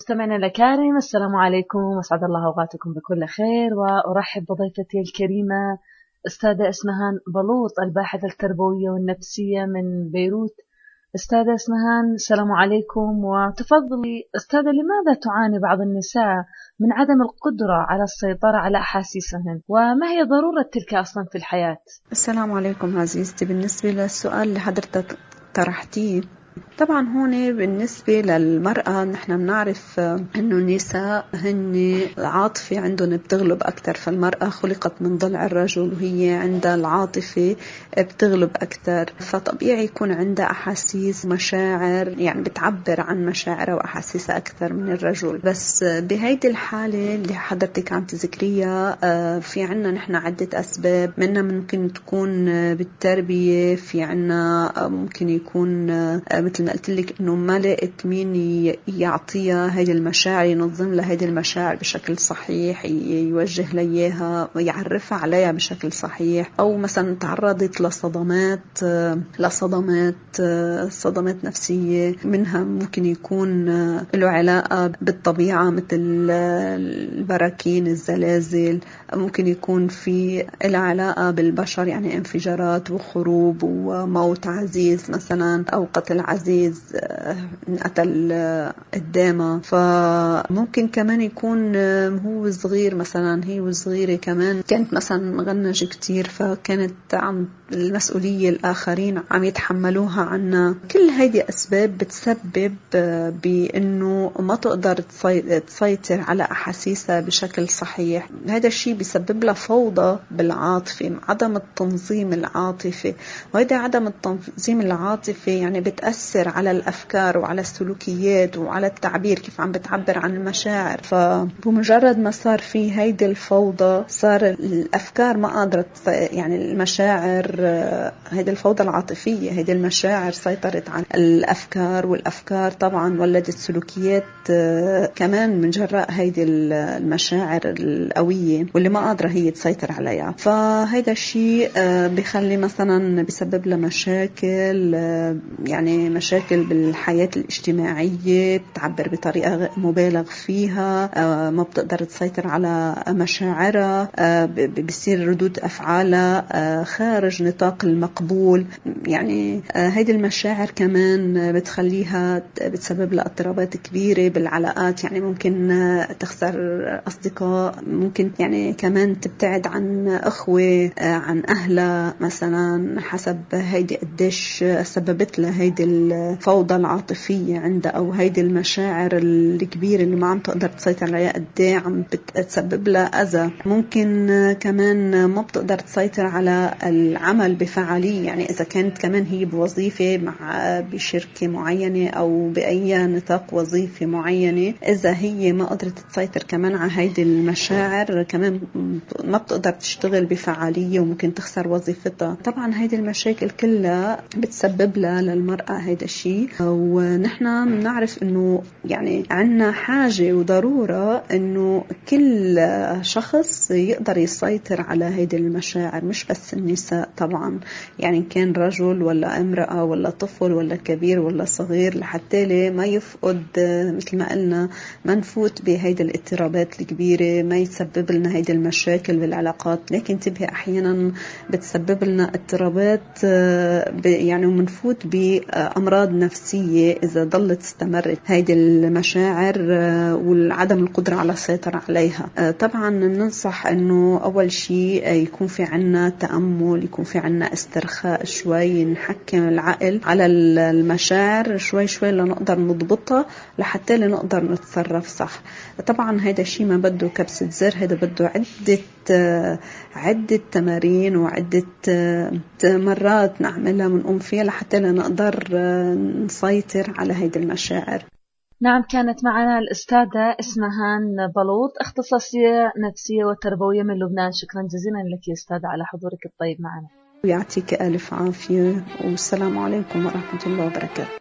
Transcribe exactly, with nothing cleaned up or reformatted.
مستمعنا الكريم، السلام عليكم وأسعد الله أوقاتكم بكل خير. وأرحب بضيفتي الكريمة أستاذة إسمهان بلوط، الباحثة التربوية والنفسية من بيروت. أستاذة إسمهان، السلام عليكم، وتفضلي أستاذة، لماذا تعاني بعض النساء من عدم القدرة على السيطرة على أحاسيسهن، وما هي ضرورة تلك أصلا في الحياة؟ السلام عليكم عزيزتي. بالنسبة للسؤال اللي حضرتك طرحتيه، طبعا هون بالنسبة للمرأة نحن بنعرف انه النساء هن العاطفة عندهم بتغلب اكثر، فالمرأة خلقت من ضلع الرجل وهي عندها العاطفة بتغلب اكثر، فطبيعي يكون عندها احاسيس ومشاعر، يعني بتعبر عن مشاعرها واحاسيسها اكثر من الرجل. بس بهيدي الحالة اللي حضرتك عم تذكريها في عنا نحن عدة اسباب، منها ممكن تكون بالتربية، في عنا ممكن يكون مثل ما قلت لك انه ما لقيت مين يعطيها هيدي المشاعر، ينظم لها هيدي المشاعر بشكل صحيح، يوجه ليها ويعرفها عليها بشكل صحيح، او مثلا تعرضت لصدمات لصدمات صدمات نفسية، منها ممكن يكون له علاقة بالطبيعة مثل البراكين، الزلازل، ممكن يكون في له علاقة بالبشر، يعني انفجارات وحروب وموت عزيز مثلا، او قتل عزيز قتل قدامه. فممكن كمان يكون هو صغير مثلا، هي وصغيرة كمان كانت مثلا مغنجة كتير، فكانت عم المسؤولية الآخرين عم يتحملوها عنا. كل هيدي أسباب بتسبب بأنه ما تقدر تسيطر على أحاسيسها بشكل صحيح. هذا الشيء بيسبب لها فوضى بالعاطفة، عدم التنظيم العاطفي، وهذا عدم التنظيم العاطفي يعني بتأثر على الأفكار وعلى السلوكيات وعلى التعبير، كيف عم بتعبر عن المشاعر. فبمجرد ما صار في هيدي الفوضى، صار الأفكار ما قادرت، يعني المشاعر، هيدي الفوضى العاطفية، هيدي المشاعر سيطرت على الأفكار، والأفكار طبعا ولدت سلوكيات كمان من جراء هيدي المشاعر القوية واللي ما قادرة هي تسيطر عليها. فهيدا الشيء بيخلي مثلا بيسبب لها مشاكل، يعني مشاكل بالحياة الاجتماعية، بتعبر بطريقة مبالغ فيها، ما بتقدر تسيطر على مشاعرها، بيصير ردود أفعالها خارج نطاق المقبول. يعني هيدي المشاعر كمان بتخليها بتسبب لها اضطرابات كبيرة بالعلاقات، يعني ممكن تخسر أصدقاء، ممكن يعني كمان تبتعد عن أخوة، عن أهلها مثلا، حسب هيدي قديش سببت لها هيدي الفوضى العاطفية عندها، أو هيدي المشاعر الكبيرة اللي ما عم تقدر تسيطر عليها قديه عم بتسبب لها أذى. ممكن كمان ما بتقدر تسيطر على العمل بفعالية، يعني إذا كانت كمان هي بوظيفة مع بشركة معينة أو بأي نطاق وظيفة معينة، إذا هي ما قدرت تسيطر كمان على هيدي المشاعر، كمان ما بتقدر تشتغل بفعالية وممكن تخسر وظيفتها. طبعا هيدي المشاكل كلها بتسبب لها للمرأة هيدا الشيء. ونحن بنعرف إنه يعني عنا حاجة وضرورة إنه كل شخص يقدر يسيطر على هيدي المشاعر، مش بس النساء طبعا، يعني كان رجل ولا امرأة ولا طفل ولا كبير ولا صغير، لحتى ما يفقد، مثل ما قلنا، ما نفوت بهيدي الاضطرابات الكبيرة، ما يتسبب لنا هيدي المشاكل بالعلاقات. لكن انتبه، أحيانا بتسبب لنا اضطرابات يعني ومنفوت بأمراض نفسية إذا ضلت استمرت هيدي المشاعر والعدم القدرة على السيطرة عليها. طبعا ننصح إنه أول شيء يكون في عنا تأمل، يكون في عنا استرخاء شوي، نحكم العقل على المشاعر شوي شوي لنقدر نضبطها، لحتى لنقدر نتصرف صح. طبعا هيدا الشيء ما بده كبسة زر، هيدا بده عدة عدة تمارين وعدة مرات نعملها ونقوم فيها لحتى نقدر نسيطر على هيدي المشاعر. نعم، كانت معنا الأستاذة إسمهان بلوط، اختصاصية نفسية وتربوية من لبنان. شكرا جزيلا لك يا أستاذة على حضورك الطيب معنا. ويعطيك ألف عافية، والسلام عليكم ورحمة الله وبركاته.